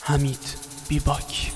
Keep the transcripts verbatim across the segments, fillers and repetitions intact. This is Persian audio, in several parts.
حمید بیباک.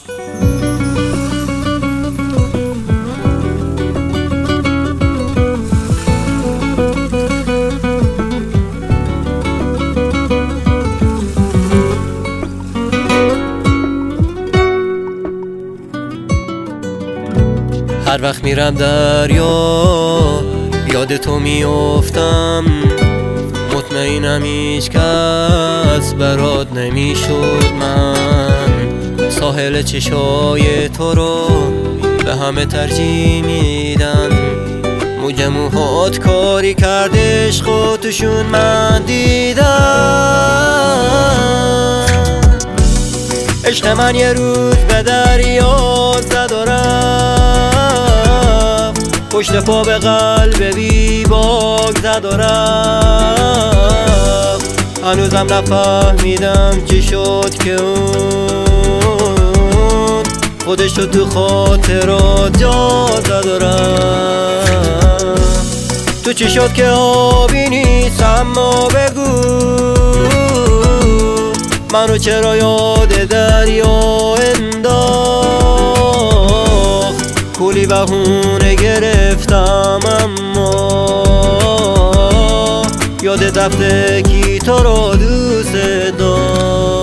هر وقت میرم دریا یاد تو میافتم، مطمئنم هیچ کس برات نمیشد. من ساحل چشای تو رو به همه ترجیح میدم. موج موهات کاری کرده عشق و توشون من دیدم. عشق من یه روز به دریا زد و رفت، پشت پا به قلب بی باک زد و رفت. هنوزم نفهمیدم چی شد که اون خودشو تو خاطرات جا زد و رفت. تو چی شد که آبی نیست اما بگو منو چرا یاد دریا انداخت. کولی بهونه گرفتم اما یاد دفته کی تو رو دوست داشت.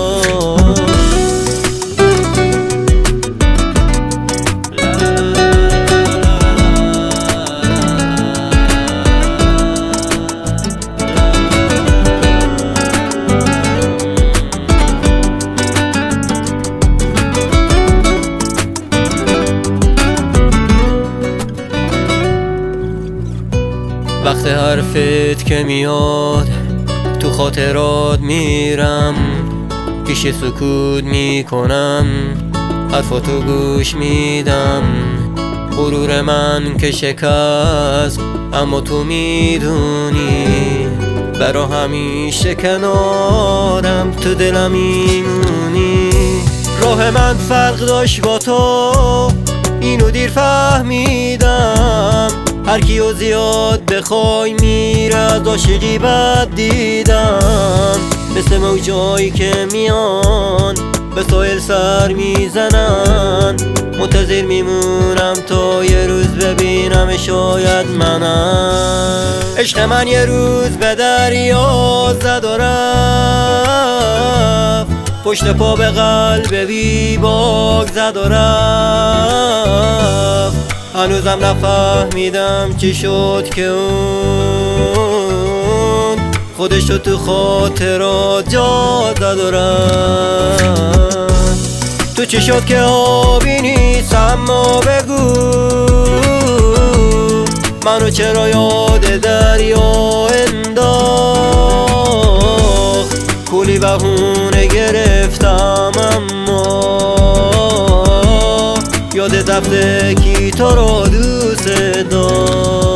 وقت حرفت که میاد تو خاطرات میرم، پیش سکوت میکنم حرفاتو گوش میدم. غرور من که شکست اما تو میدونی، برا همیشه کنارم تو دلم میمونی. راه من فرق داشت با تو اینو دیر فهمیدم. هر کیو زیاد بخوای میره از عاشقی بد دیدم. مثل موجایی که میان به ساحل سر میزنن، منتظر میمونم تا یه روز ببینم شاید منم. عشق من یه روز به دریا زد و رفت، پشت پا به قلب بی باک زد و رفت. هنوزم نفهمیدم چی شد که اون خودشو تو خاطرات جا زد و رفت. تو چی شد که آبی نیست اما بگو منو چرا یاد دریا انداخت. کولی بهونه گرفتم اما یاد دفته کی تو رو دوست داشت.